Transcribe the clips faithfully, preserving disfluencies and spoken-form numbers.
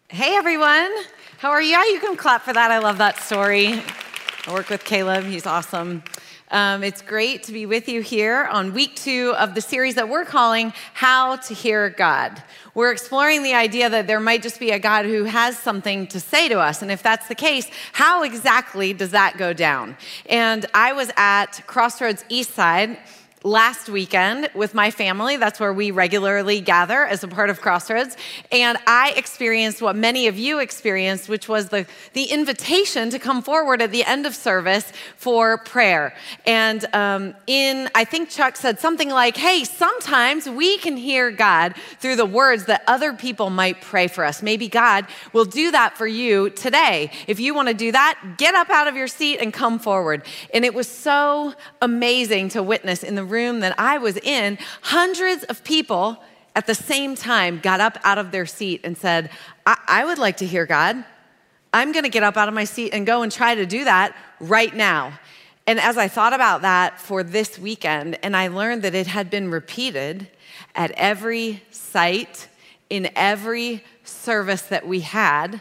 Hey everyone, how are you? Yeah, you can clap for that. I love that story. I work with Caleb, he's awesome. Um, it's great to be with you here on week two of the series that we're calling How to Hear God. We're exploring the idea that there might just be a God who has something to say to us. And if that's the case, how exactly does that go down? And I was at Crossroads Eastside last weekend with my family. That's where we regularly gather as a part of Crossroads. And I experienced what many of you experienced, which was the, the invitation to come forward at the end of service for prayer. And um, in, I think Chuck said something like, hey, sometimes we can hear God through the words that other people might pray for us. Maybe God will do that for you today. If you want to do that, get up out of your seat and come forward. And it was so amazing to witness in the room that I was in. Hundreds of people at the same time got up out of their seat and said, I, I would like to hear God. I'm going to get up out of my seat and go and try to do that right now. And as I thought about that for this weekend, and I learned that it had been repeated at every site, in every service that we had,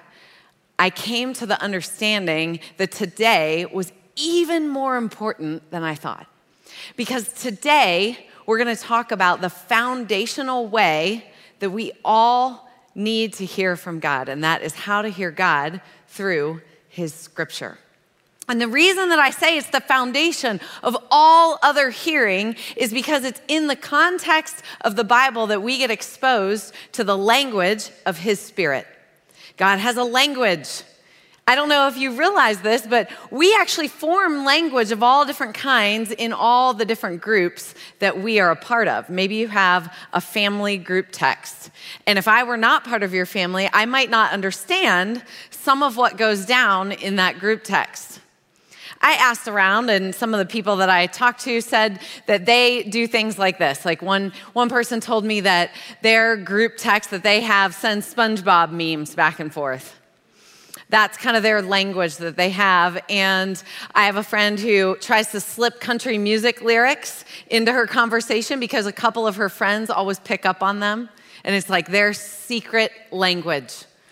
I came to the understanding that today was even more important than I thought. Because today, we're going to talk about the foundational way that we all need to hear from God, and that is how to hear God through His Scripture. And the reason that I say it's the foundation of all other hearing is because it's in the context of the Bible that we get exposed to the language of His Spirit. God has a language. I don't know if you realize this, but we actually form language of all different kinds in all the different groups that we are a part of. Maybe you have a family group text. And if I were not part of your family, I might not understand some of what goes down in that group text. I asked around, and some of the people that I talked to said that they do things like this. Like one, one person told me that their group text that they have sends SpongeBob memes back and forth. That's kind of their language that they have. And I have a friend who tries to slip country music lyrics into her conversation because a couple of her friends always pick up on them. And it's like their secret language.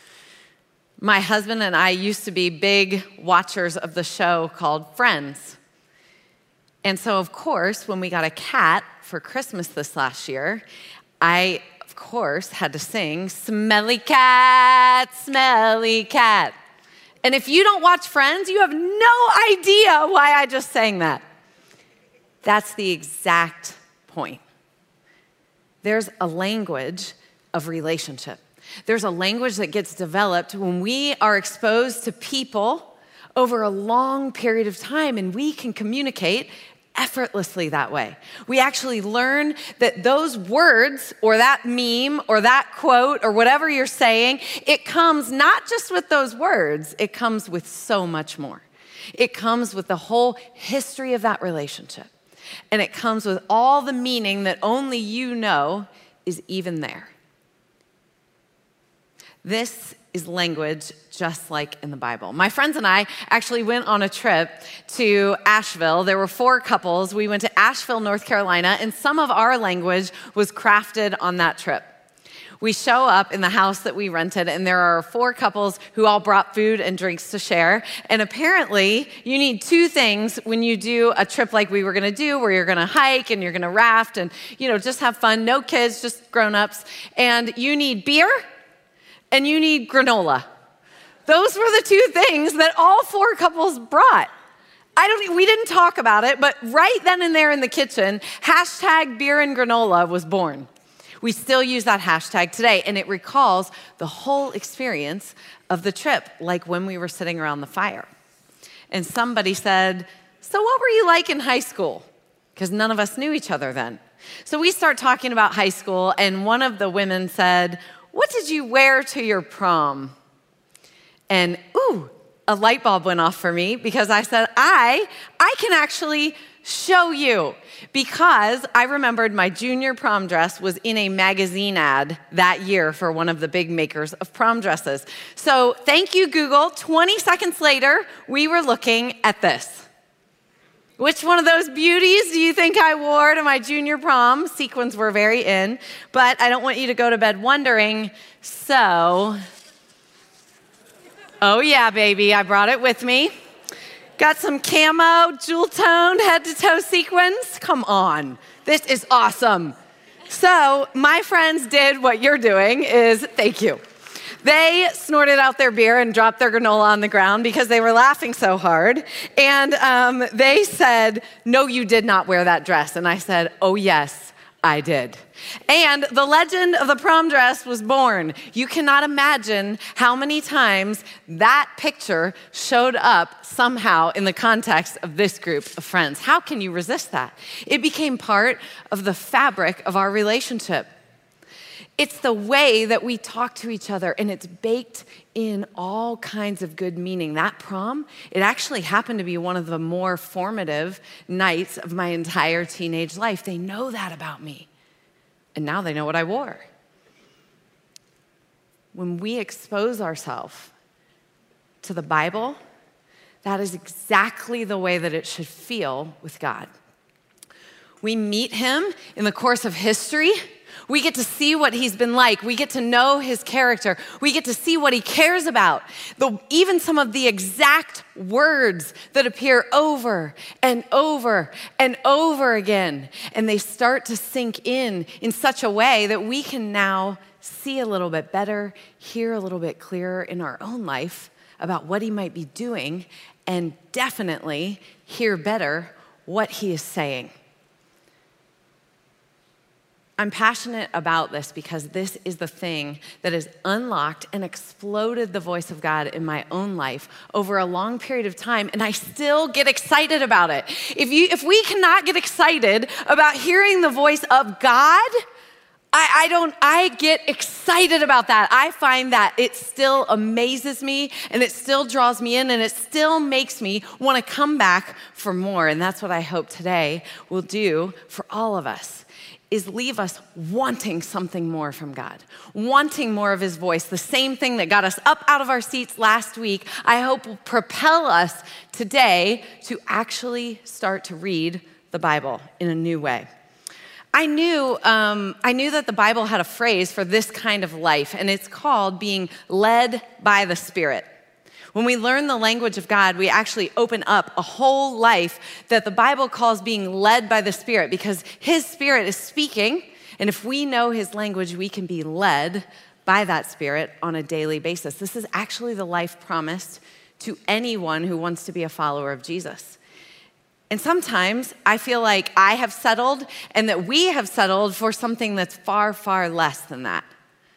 My husband and I used to be big watchers of the show called Friends. And so, of course, when we got a cat for Christmas this last year, I, of course, had to sing, "Smelly cat, smelly cat." And if you don't watch Friends, you have no idea why I just sang that. That's the exact point. There's a language of relationship. There's a language that gets developed when we are exposed to people over a long period of time, and we can communicate effortlessly that way. We actually learn that those words or that meme or that quote or whatever you're saying, it comes not just with those words, it comes with so much more. It comes with the whole history of that relationship. And it comes with all the meaning that only you know is even there. This is language just like in the Bible. My friends and I actually went on a trip to Asheville. There were four couples. We went to Asheville, North Carolina, and some of our language was crafted on that trip. We show up in the house that we rented, and there are four couples who all brought food and drinks to share. And apparently, you need two things when you do a trip like we were going to do, where you're going to hike and you're going to raft and, you know, just have fun. No kids, just grown-ups. And you need beer, and you need granola. Those were the two things that all four couples brought. I don't. We didn't talk about it, but right then and there in the kitchen, hashtag beer and granola was born. We still use that hashtag today, and it recalls the whole experience of the trip, like when we were sitting around the fire. And somebody said, "So what were you like in high school?" Because none of us knew each other then. So we start talking about high school, and one of the women said, "What did you wear to your prom?" And ooh, a light bulb went off for me because I said, I, I can actually show you. Because I remembered my junior prom dress was in a magazine ad that year for one of the big makers of prom dresses. So thank you, Google. twenty seconds later, we were looking at this. Which one of those beauties do you think I wore to my junior prom? Sequins were very in, but I don't want you to go to bed wondering, so Oh yeah, baby, I brought it with me. Got some camo, jewel toned, head to toe sequins. Come on, this is awesome. So my friends did what you're doing is, thank you. They snorted out their beer and dropped their granola on the ground because they were laughing so hard. And um, they said, no, you did not wear that dress. And I said, oh yes, I did. And the legend of the prom dress was born. You cannot imagine how many times that picture showed up somehow in the context of this group of friends. How can you resist that? It became part of the fabric of our relationship. It's the way that we talk to each other, and it's baked in all kinds of good meaning. That prom, it actually happened to be one of the more formative nights of my entire teenage life. They know that about me, and now they know what I wore. When we expose ourselves to the Bible, that is exactly the way that it should feel with God. We meet him in the course of history. We get to see what he's been like. We get to know his character. We get to see what he cares about. The, even some of the exact words that appear over and over and over again. And they start to sink in in such a way that we can now see a little bit better, hear a little bit clearer in our own life about what he might be doing, and definitely hear better what he is saying. I'm passionate about this because this is the thing that has unlocked and exploded the voice of God in my own life over a long period of time, and I still get excited about it. If you, if we cannot get excited about hearing the voice of God, I, I don't, I get excited about that. I find that it still amazes me, and it still draws me in, and it still makes me want to come back for more, and that's what I hope today will do for all of us. Is leave us wanting something more from God, wanting more of his voice. The same thing that got us up out of our seats last week, I hope will propel us today to actually start to read the Bible in a new way. I knew, um, I knew that the Bible had a phrase for this kind of life, and it's called being led by the Spirit. When we learn the language of God, we actually open up a whole life that the Bible calls being led by the Spirit, because his Spirit is speaking, and if we know his language, we can be led by that Spirit on a daily basis. This is actually the life promised to anyone who wants to be a follower of Jesus. And sometimes I feel like I have settled and that we have settled for something that's far, far less than that.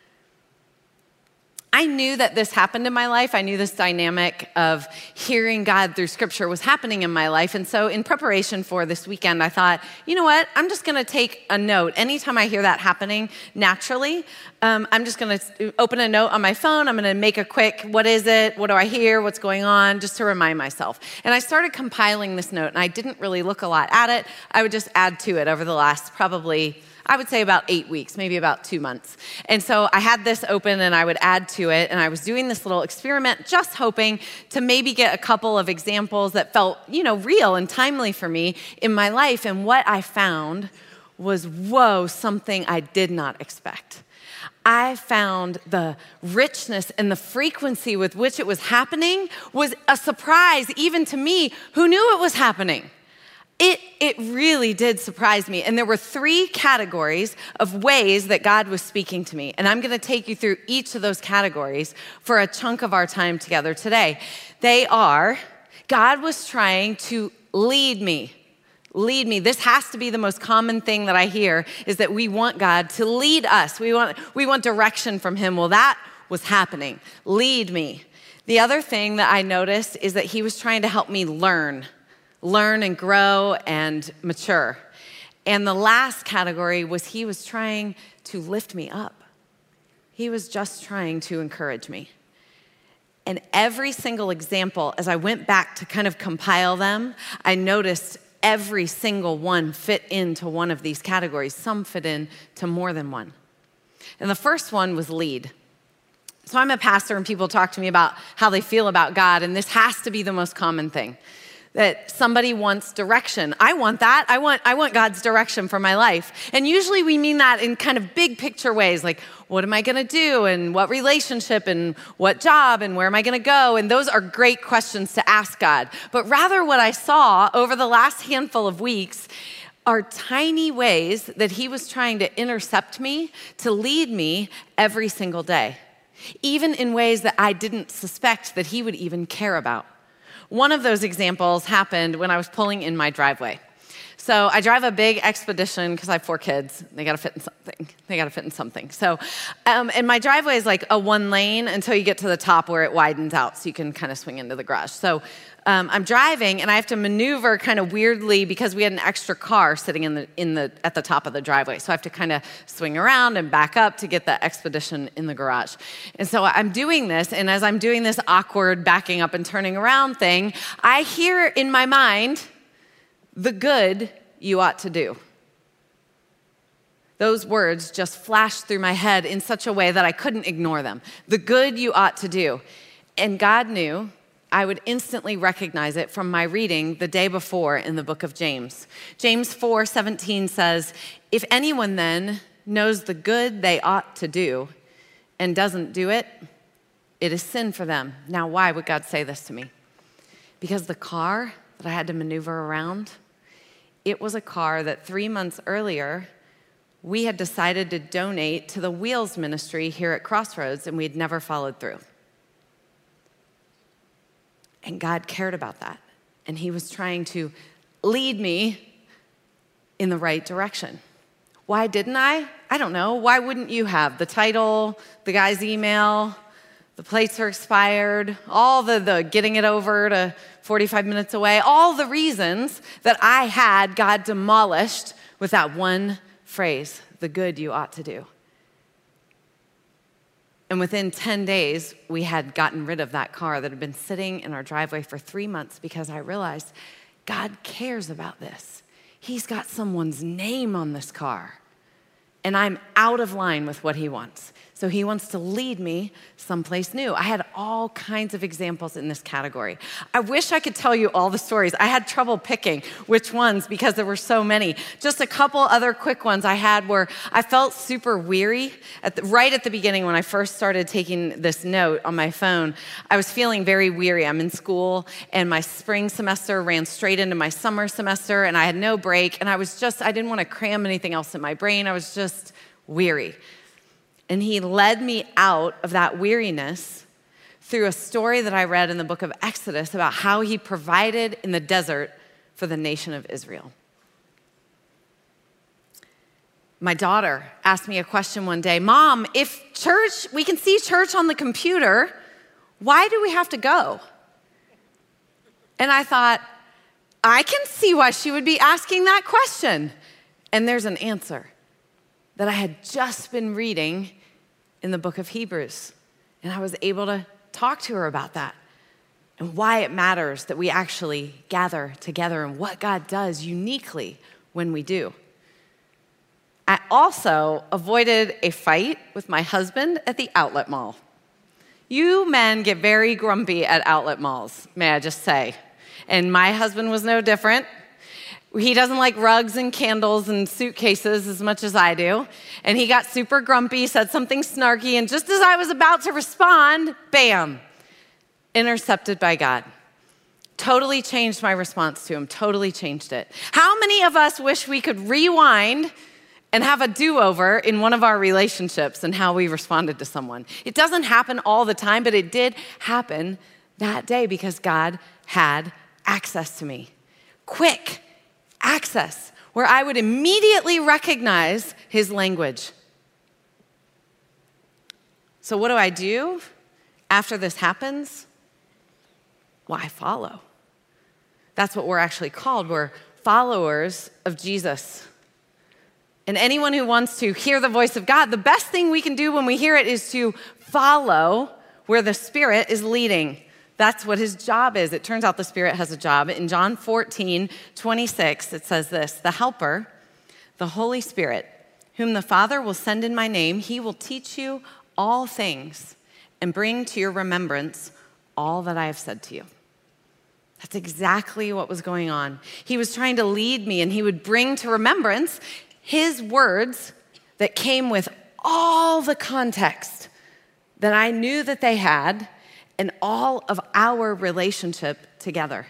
I knew that this happened in my life. I knew this dynamic of hearing God through Scripture was happening in my life. And so in preparation for this weekend, I thought, you know what? I'm just going to take a note. Anytime I hear that happening naturally, um, I'm just going to open a note on my phone. I'm going to make a quick, what is it? What do I hear? What's going on? Just to remind myself. And I started compiling this note, and I didn't really look a lot at it. I would just add to it over the last probably I would say about eight weeks, maybe about two months. And so I had this open and I would add to it, and I was doing this little experiment just hoping to maybe get a couple of examples that felt, you know, real and timely for me in my life. And what I found was, whoa, something I did not expect. I found the richness and the frequency with which it was happening was a surprise even to me who knew it was happening. It, it really did surprise me. And there were three categories of ways that God was speaking to me. And I'm going to take you through each of those categories for a chunk of our time together today. They are, God was trying to lead me. Lead me. This has to be the most common thing that I hear, is that we want God to lead us. We want, we want direction from him. Well, that was happening. Lead me. The other thing that I noticed is that he was trying to help me learn. learn and grow and mature. And the last category was he was trying to lift me up. He was just trying to encourage me. And every single example, as I went back to kind of compile them, I noticed every single one fit into one of these categories. Some fit in to more than one. And the first one was lead. So I'm a pastor, and people talk to me about how they feel about God, and this has to be the most common thing. that somebody wants direction. I want that. I want, I want God's direction for my life. And usually we mean that in kind of big picture ways, like, what am I gonna do? And what relationship? And what job? And where am I gonna go? And those are great questions to ask God. But rather what I saw over the last handful of weeks are tiny ways that he was trying to intercept me, to lead me every single day, even in ways that I didn't suspect that he would even care about. One of those examples happened when I was pulling in my driveway. So I drive a big Expedition because I have four kids. They got to fit in something. They got to fit in something. So, um, and my driveway is like a one lane until you get to the top where it widens out so you can kind of swing into the garage. So um, I'm driving and I have to maneuver kind of weirdly because we had an extra car sitting in the in the at the top of the driveway. So I have to kind of swing around and back up to get the Expedition in the garage. And so I'm doing this, and as I'm doing this awkward backing up and turning around thing, I hear in my mind, the good you ought to do. Those words just flashed through my head in such a way that I couldn't ignore them. The good you ought to do. And God knew I would instantly recognize it from my reading the day before in the book of James. James four seventeen says, if anyone then knows the good they ought to do and doesn't do it, it is sin for them. Now, why would God say this to me? Because the car that I had to maneuver around, it was a car that three months earlier, we had decided to donate to the Wheels Ministry here at Crossroads, and we had never followed through. And God cared about that. And he was trying to lead me in the right direction. Why didn't I? I don't know. Why wouldn't you have? The title, the guy's email, the plates are expired, all the, the getting it over to forty-five minutes away, all the reasons that I had God demolished with that one phrase, the good you ought to do. And within ten days, we had gotten rid of that car that had been sitting in our driveway for three months because I realized God cares about this. He's got someone's name on this car, and I'm out of line with what he wants. So he wants to lead me someplace new. I had all kinds of examples in this category. I wish I could tell you all the stories. I had trouble picking which ones because there were so many. Just a couple other quick ones I had were I felt super weary. At the, right at the beginning when I first started taking this note on my phone, I was feeling very weary. I'm in school and my spring semester ran straight into my summer semester and I had no break and I was just, I didn't want to cram anything else in my brain. I was just weary. And he led me out of that weariness through a story that I read in the book of Exodus about how he provided in the desert for the nation of Israel. My daughter asked me a question one day, Mom, if church, we can see church on the computer, why do we have to go? And I thought, I can see why she would be asking that question. And there's an answer that I had just been reading in the book of Hebrews. And I was able to talk to her about that and why it matters that we actually gather together and what God does uniquely when we do. I also avoided a fight with my husband at the outlet mall. You men get very grumpy at outlet malls, may I just say. And my husband was no different. He doesn't like rugs and candles and suitcases as much as I do. And he got super grumpy, said something snarky, and just as I was about to respond, bam, intercepted by God. Totally changed my response to him, totally changed it. How many of us wish we could rewind and have a do-over in one of our relationships and how we responded to someone? It doesn't happen all the time, but it did happen that day because God had access to me. Quick access, where I would immediately recognize his language. So what do I do after this happens? Well, I follow. That's what we're actually called. We're followers of Jesus. And anyone who wants to hear the voice of God, the best thing we can do when we hear it is to follow where the Spirit is leading. That's what his job is. It turns out the Spirit has a job. In John fourteen twenty-six, it says this, the Helper, the Holy Spirit, whom the Father will send in my name, he will teach you all things and bring to your remembrance all that I have said to you. That's exactly what was going on. He was trying to lead me, and he would bring to remembrance his words that came with all the context that I knew that they had and all of our relationship together.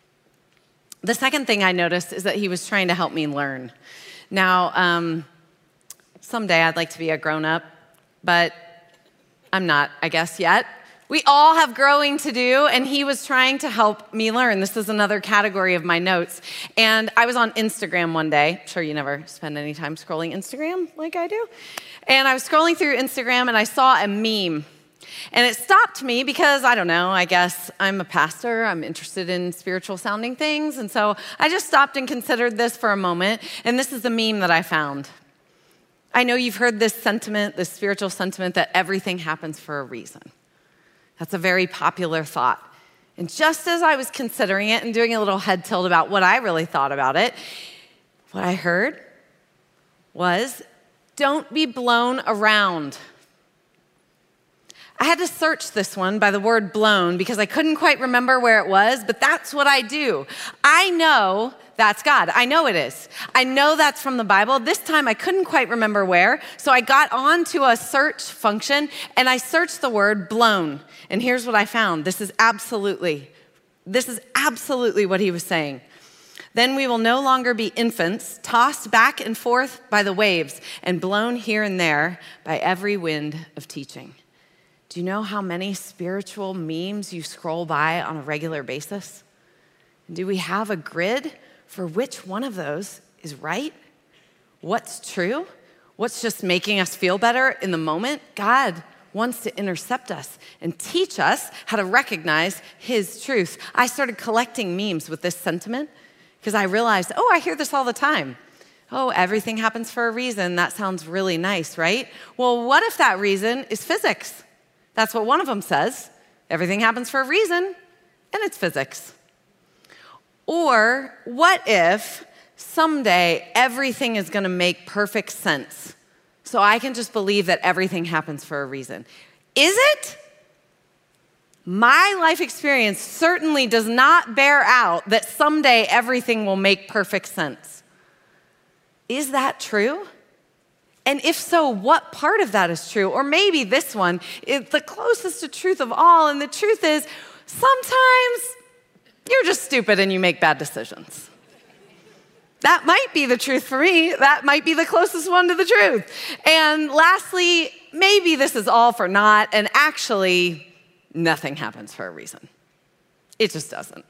The second thing I noticed is that he was trying to help me learn. Now, um, someday I'd like to be a grown-up, but I'm not, I guess, yet. We all have growing to do, and he was trying to help me learn. This is another category of my notes. And I was on Instagram one day. I'm sure you never spend any time scrolling Instagram like I do. And I was scrolling through Instagram, and I saw a meme. And it stopped me because, I don't know, I guess I'm a pastor. I'm interested in spiritual sounding things. And so I just stopped and considered this for a moment. And this is the meme that I found. I know you've heard this sentiment, this spiritual sentiment, that everything happens for a reason. That's a very popular thought. And just as I was considering it and doing a little head tilt about what I really thought about it, what I heard was, don't be blown around. I had to search this one by the word blown because I couldn't quite remember where it was, but that's what I do. I know that's God. I know it is. I know that's from the Bible. This time I couldn't quite remember where, so I got onto a search function and I searched the word blown. And here's what I found. This is absolutely, this is absolutely what he was saying. Then we will no longer be infants, tossed back and forth by the waves and blown here and there by every wind of teaching. Do you know how many spiritual memes you scroll by on a regular basis? Do we have a grid for which one of those is right? What's true? What's just making us feel better in the moment? God wants to intercept us and teach us how to recognize his truth. I started collecting memes with this sentiment because I realized, oh, I hear this all the time. Oh, everything happens for a reason. That sounds really nice, right? Well, what if that reason is physics? That's what one of them says. Everything happens for a reason, and it's physics. Or what if someday everything is going to make perfect sense, so I can just believe that everything happens for a reason? Is it? My life experience certainly does not bear out that someday everything will make perfect sense. Is that true? And if so, what part of that is true? Or maybe this one is the closest to truth of all, and the truth is sometimes you're just stupid and you make bad decisions. That might be the truth for me. That might be the closest one to the truth. And lastly, maybe this is all for naught, and actually nothing happens for a reason. It just doesn't.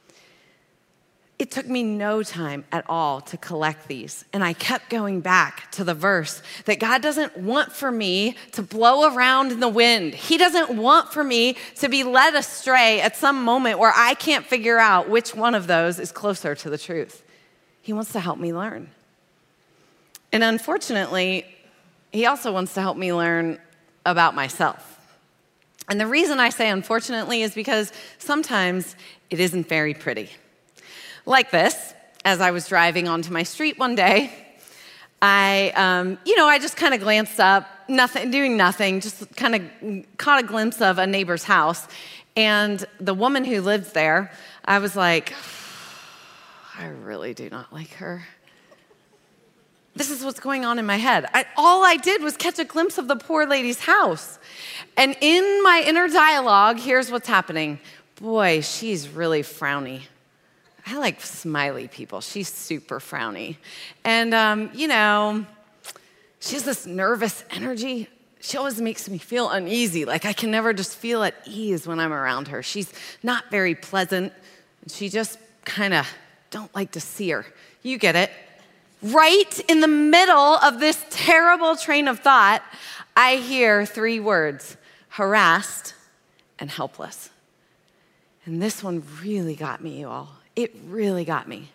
It took me no time at all to collect these, and I kept going back to the verse that God doesn't want for me to blow around in the wind. He doesn't want for me to be led astray at some moment where I can't figure out which one of those is closer to the truth. He wants to help me learn. And unfortunately, he also wants to help me learn about myself. And the reason I say unfortunately is because sometimes it isn't very pretty. Like this, as I was driving onto my street one day, I, um, you know, I just kind of glanced up, nothing, doing nothing, just kind of caught a glimpse of a neighbor's house. And the woman who lived there, I was like, I really do not like her. This is what's going on in my head. I, all I did was catch a glimpse of the poor lady's house. And in my inner dialogue, here's what's happening. Boy, she's really frowny. I like smiley people. She's super frowny. And, um, you know, she has this nervous energy. She always makes me feel uneasy. Like I can never just feel at ease when I'm around her. She's not very pleasant. She just kind of don't like to see her. You get it. Right in the middle of this terrible train of thought, I hear three words: harassed and helpless. And this one really got me, you all. It really got me.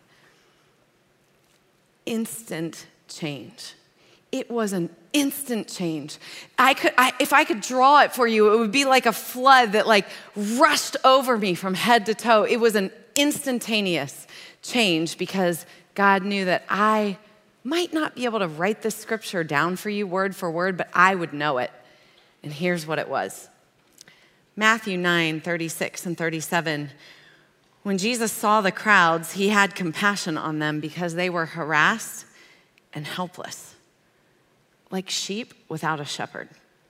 Instant change. It was an instant change. I could, I, if I could draw it for you, it would be like a flood that like rushed over me from head to toe. It was an instantaneous change because God knew that I might not be able to write this scripture down for you word for word, but I would know it. And here's what it was. Matthew nine, thirty-six and thirty-seven. When Jesus saw the crowds, he had compassion on them because they were harassed and helpless, like sheep without a shepherd.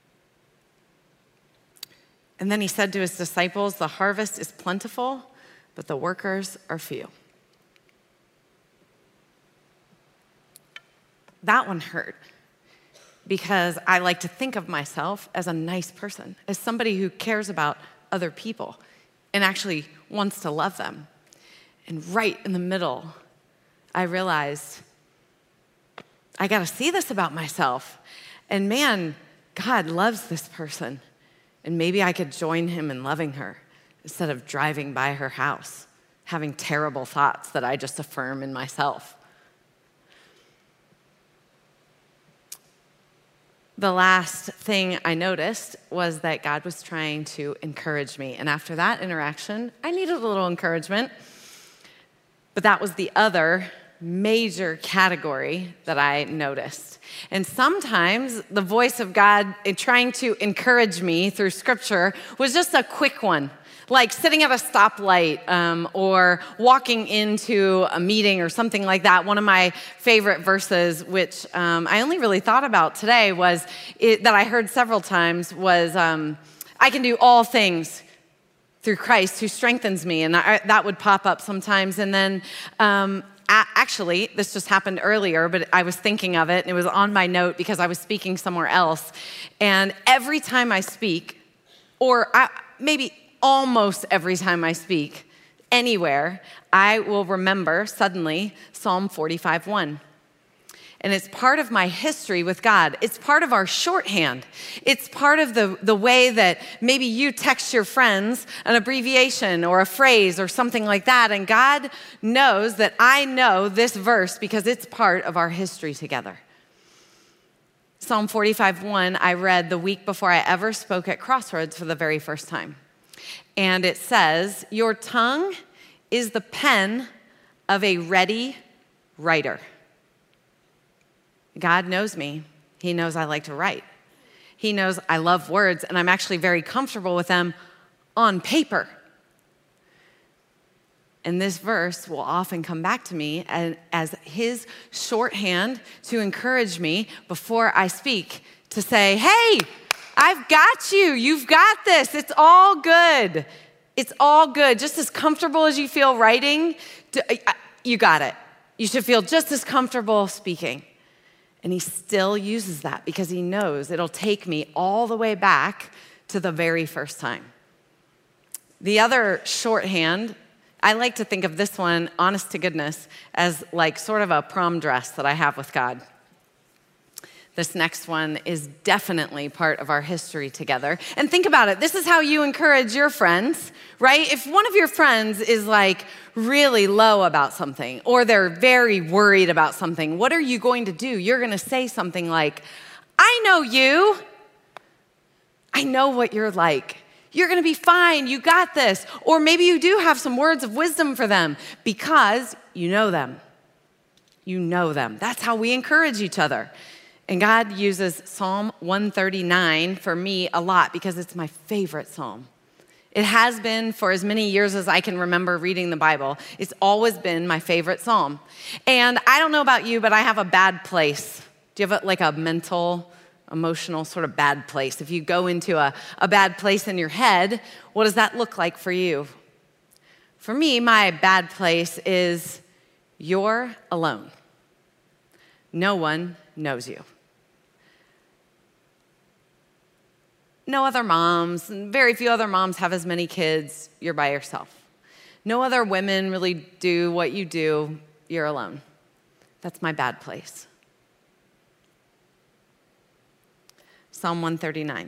And then he said to his disciples, the harvest is plentiful, but the workers are few. That one hurt because I like to think of myself as a nice person, as somebody who cares about other people and actually wants to love them. And right in the middle, I realized I got to see this about myself. And man, God loves this person. And maybe I could join him in loving her instead of driving by her house, having terrible thoughts that I just affirm in myself. The last thing I noticed was that God was trying to encourage me. And after that interaction, I needed a little encouragement. But that was the other major category that I noticed. And sometimes the voice of God in trying to encourage me through scripture was just a quick one, like sitting at a stoplight um, or walking into a meeting or something like that. One of my favorite verses, which um, I only really thought about today, was it, that I heard several times was, um, I can do all things through Christ who strengthens me. And I, that would pop up sometimes. And then um, actually, this just happened earlier, but I was thinking of it, and it was on my note because I was speaking somewhere else. And every time I speak, or I, maybe almost every time I speak anywhere, I will remember suddenly Psalm forty-five one. And it's part of my history with God. It's part of our shorthand. It's part of the, the way that maybe you text your friends an abbreviation or a phrase or something like that. And God knows that I know this verse because it's part of our history together. Psalm forty-five one, I read the week before I ever spoke at Crossroads for the very first time. And it says, your tongue is the pen of a ready writer. God knows me. He knows I like to write. He knows I love words, and I'm actually very comfortable with them on paper. And this verse will often come back to me as, as his shorthand to encourage me before I speak, to say, hey, I've got you. You've got this. It's all good. It's all good. Just as comfortable as you feel writing, you got it. You should feel just as comfortable speaking. And he still uses that because he knows it'll take me all the way back to the very first time. The other shorthand, I like to think of this one, honest to goodness, as like sort of a prom dress that I have with God. This next one is definitely part of our history together. And think about it. This is how you encourage your friends, right? If one of your friends is like really low about something, or they're very worried about something, what are you going to do? You're going to say something like, I know you. I know what you're like. You're going to be fine. You got this. Or maybe you do have some words of wisdom for them because you know them. You know them. That's how we encourage each other. And God uses Psalm one thirty-nine for me a lot because it's my favorite psalm. It has been for as many years as I can remember reading the Bible. It's always been my favorite psalm. And I don't know about you, but I have a bad place. Do you have a, like a mental, emotional sort of bad place? If you go into a, a bad place in your head, what does that look like for you? For me, my bad place is you're alone. No one knows you. No other moms, and very few other moms have as many kids. You're by yourself. No other women really do what you do. You're alone. That's my bad place. Psalm one thirty-nine.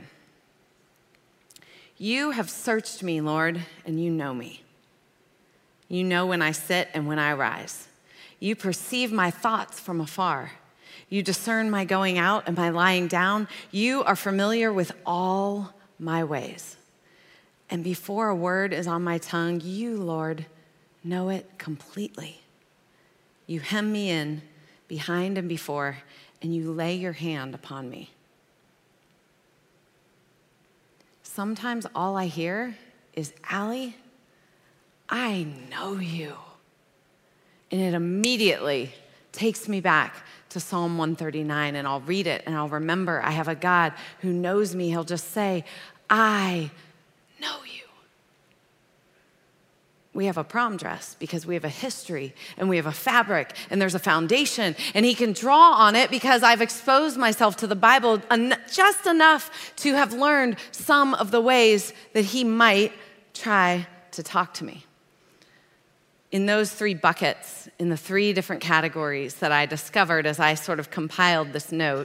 You have searched me, Lord, and you know me. You know when I sit and when I rise. You perceive my thoughts from afar. You discern my going out and my lying down. You are familiar with all my ways. And before a word is on my tongue, you, Lord, know it completely. You hem me in behind and before, and you lay your hand upon me. Sometimes all I hear is, Allie, I know you. And it immediately takes me back to Psalm one thirty-nine, and I'll read it and I'll remember I have a God who knows me. He'll just say, I know you. We have a prom dress because we have a history and we have a fabric and there's a foundation, and he can draw on it because I've exposed myself to the Bible en- just enough to have learned some of the ways that he might try to talk to me. In those three buckets, in the three different categories that I discovered as I sort of compiled this note,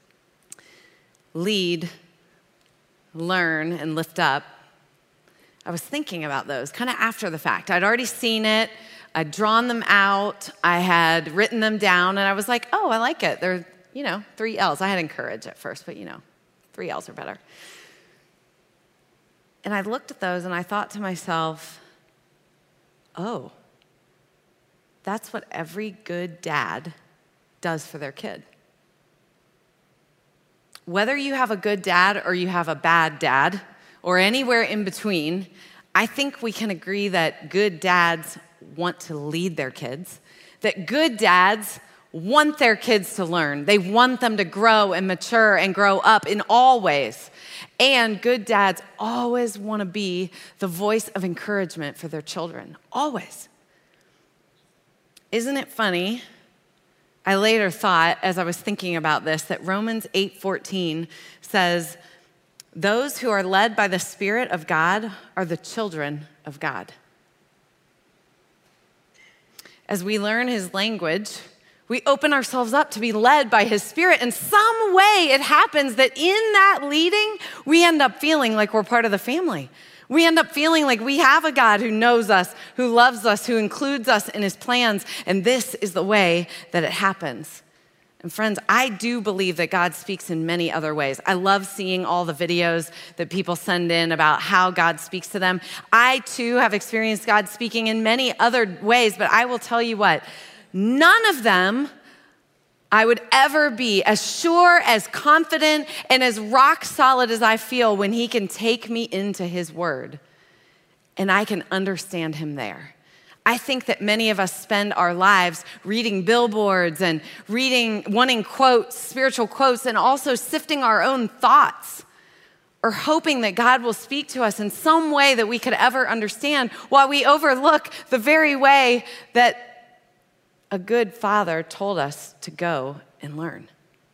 lead, learn, and lift up, I was thinking about those kind of after the fact. I'd already seen it. I'd drawn them out. I had written them down, and I was like, oh, I like it. They're, you know, three L's. I had encourage at first, but, you know, three L's are better. And I looked at those, and I thought to myself, oh, that's what every good dad does for their kid. Whether you have a good dad or you have a bad dad or anywhere in between, I think we can agree that good dads want to lead their kids, that good dads want their kids to learn. They want them to grow and mature and grow up in all ways. And good dads always want to be the voice of encouragement for their children, always. Isn't it funny? I later thought, as I was thinking about this, that Romans eight fourteen says, those who are led by the Spirit of God are the children of God. As we learn his language, we open ourselves up to be led by his Spirit. In some way, it happens that in that leading, we end up feeling like we're part of the family. We end up feeling like we have a God who knows us, who loves us, who includes us in his plans, and this is the way that it happens. And friends, I do believe that God speaks in many other ways. I love seeing all the videos that people send in about how God speaks to them. I too have experienced God speaking in many other ways, but I will tell you what, none of them I would ever be as sure, as confident, and as rock solid as I feel when he can take me into his word and I can understand him there. I think that many of us spend our lives reading billboards and reading, wanting quotes, spiritual quotes, and also sifting our own thoughts or hoping that God will speak to us in some way that we could ever understand, while we overlook the very way that a good father told us to go and learn.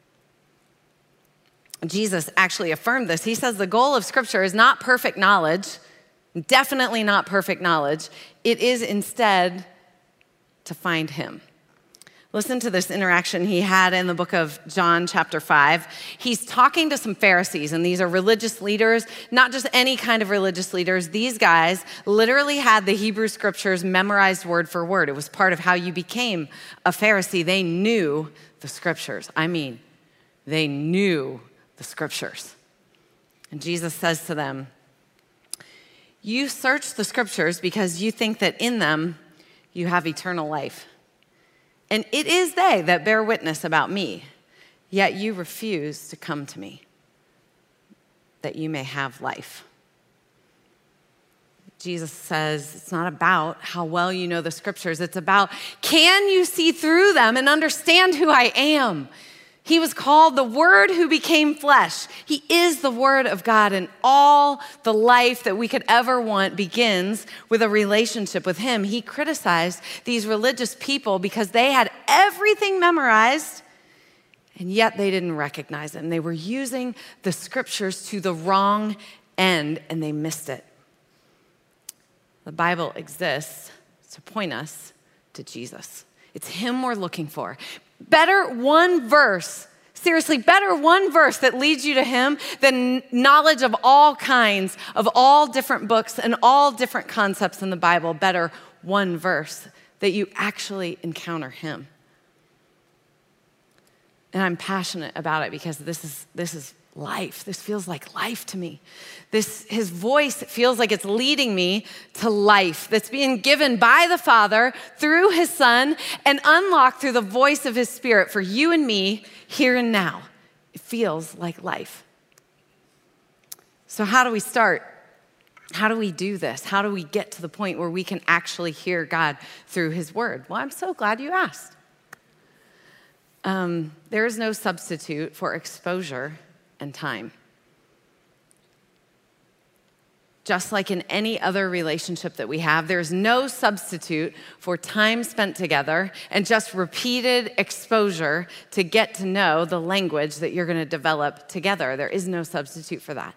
Jesus actually affirmed this. He says the goal of Scripture is not perfect knowledge, definitely not perfect knowledge. It is instead to find him. Listen to this interaction he had in the book of John chapter five. He's talking to some Pharisees, and these are religious leaders, not just any kind of religious leaders. These guys literally had the Hebrew scriptures memorized word for word. It was part of how you became a Pharisee. They knew the scriptures. I mean, they knew the scriptures. And Jesus says to them, you search the scriptures because you think that in them you have eternal life. And it is they that bear witness about me, yet you refuse to come to me, that you may have life. Jesus says it's not about how well you know the scriptures. It's about, can you see through them and understand who I am? He was called the Word who became flesh. He is the Word of God, and all the life that we could ever want begins with a relationship with him. He criticized these religious people because they had everything memorized, and yet they didn't recognize him. They were using the scriptures to the wrong end, and they missed it. The Bible exists to point us to Jesus. It's him we're looking for. Better one verse, seriously, better one verse that leads you to him than knowledge of all kinds, of all different books and all different concepts in the Bible. Better one verse that you actually encounter him. And I'm passionate about it because this is this is life. This feels like life to me. This, his voice feels like it's leading me to life that's being given by the Father through his Son and unlocked through the voice of his Spirit for you and me here and now. It feels like life. So how do we start? How do we do this? How do we get to the point where we can actually hear God through his word? Well, I'm so glad you asked. Um, there is no substitute for exposure and time. Just like in any other relationship that we have, there's no substitute for time spent together and just repeated exposure to get to know the language that you're going to develop together. There is no substitute for that.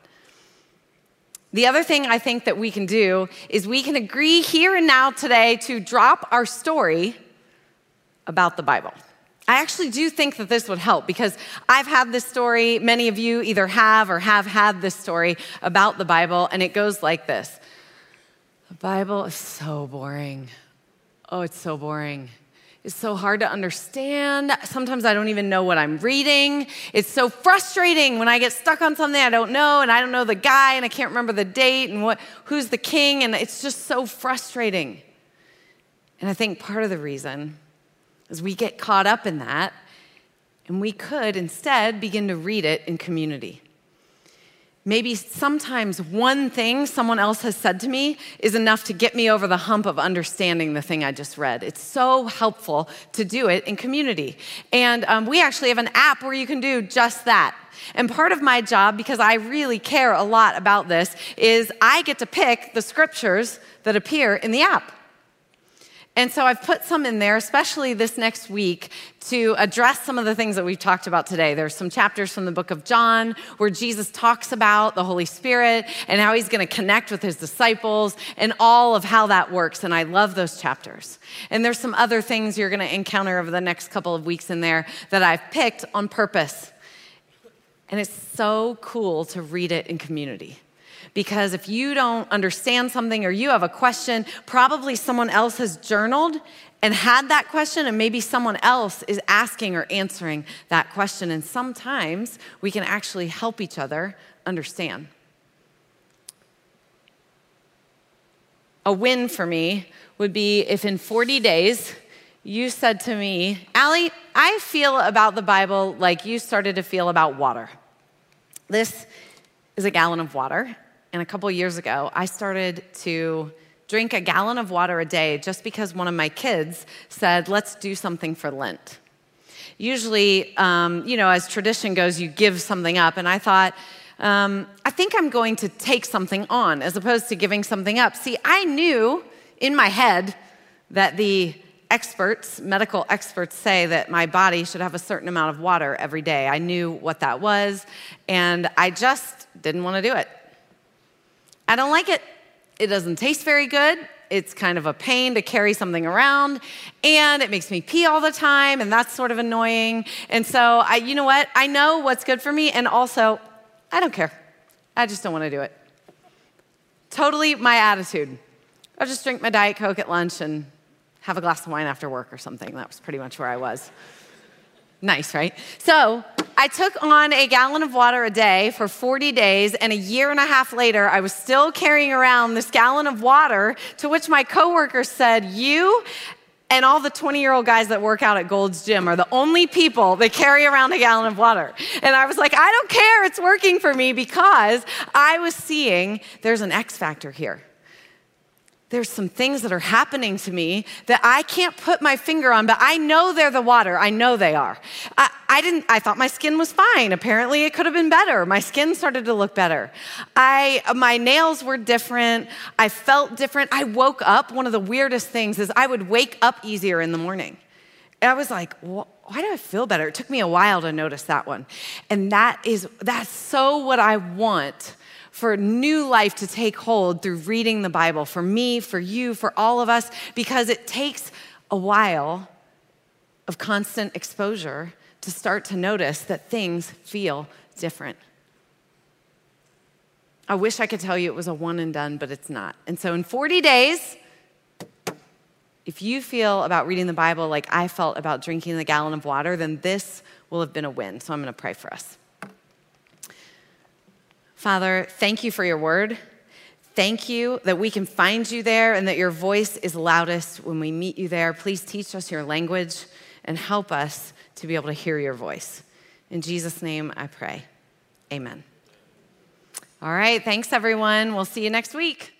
The other thing I think that we can do is we can agree here and now today to drop our story about the Bible. I actually do think that this would help because I've had this story, many of you either have or have had this story about the Bible, and it goes like this. The Bible is so boring. Oh, it's so boring. It's so hard to understand. Sometimes I don't even know what I'm reading. It's so frustrating when I get stuck on something I don't know, and I don't know the guy, and I can't remember the date, and what, who's the king, and it's just so frustrating. And I think part of the reason is we get caught up in that, and we could instead begin to read it in community. Maybe sometimes one thing someone else has said to me is enough to get me over the hump of understanding the thing I just read. It's so helpful to do it in community. And um, we actually have an app where you can do just that. And part of my job, because I really care a lot about this, is I get to pick the scriptures that appear in the app. And so I've put some in there, especially this next week, to address some of the things that we've talked about today. There's some chapters from the book of John where Jesus talks about the Holy Spirit and how he's going to connect with his disciples and all of how that works. And I love those chapters. And there's some other things you're going to encounter over the next couple of weeks in there that I've picked on purpose. And it's so cool to read it in community. Because if you don't understand something or you have a question, probably someone else has journaled and had that question, and maybe someone else is asking or answering that question. And sometimes we can actually help each other understand. A win for me would be if in forty days you said to me, Allie, I feel about the Bible like you started to feel about water. This is a gallon of water. And a couple years ago, I started to drink a gallon of water a day just because one of my kids said, let's do something for Lent. Usually, um, you know, as tradition goes, you give something up. And I thought, um, I think I'm going to take something on as opposed to giving something up. See, I knew in my head that the experts, medical experts say that my body should have a certain amount of water every day. I knew what that was, and I just didn't want to do it. I don't like it. It doesn't taste very good. It's kind of a pain to carry something around, and it makes me pee all the time, and that's sort of annoying. And so, I, you know what? I know what's good for me, and also, I don't care. I just don't want to do it. Totally my attitude. I'll just drink my Diet Coke at lunch and have a glass of wine after work or something. That was pretty much where I was. Nice, right? So I took on a gallon of water a day for forty days, and a year and a half later, I was still carrying around this gallon of water, to which my coworkers said, you and all the twenty-year-old guys that work out at Gold's Gym are the only people that carry around a gallon of water. And I was like, I don't care, it's working for me, because I was seeing there's an X factor here. There's some things that are happening to me that I can't put my finger on, but I know they're the water. I know they are. I, I didn't. I thought my skin was fine. Apparently, it could have been better. My skin started to look better. I, my nails were different. I felt different. I woke up. One of the weirdest things is I would wake up easier in the morning. And I was like, why do I feel better? It took me a while to notice that one. And that is, that's so what I want for new life to take hold through reading the Bible, for me, for you, for all of us, because it takes a while of constant exposure to start to notice that things feel different. I wish I could tell you it was a one and done, but it's not. And so in forty days, if you feel about reading the Bible like I felt about drinking the gallon of water, then this will have been a win. So I'm going to pray for us. Father, thank you for your word. Thank you that we can find you there and that your voice is loudest when we meet you there. Please teach us your language and help us to be able to hear your voice. In Jesus' name I pray, amen. All right, thanks everyone. We'll see you next week.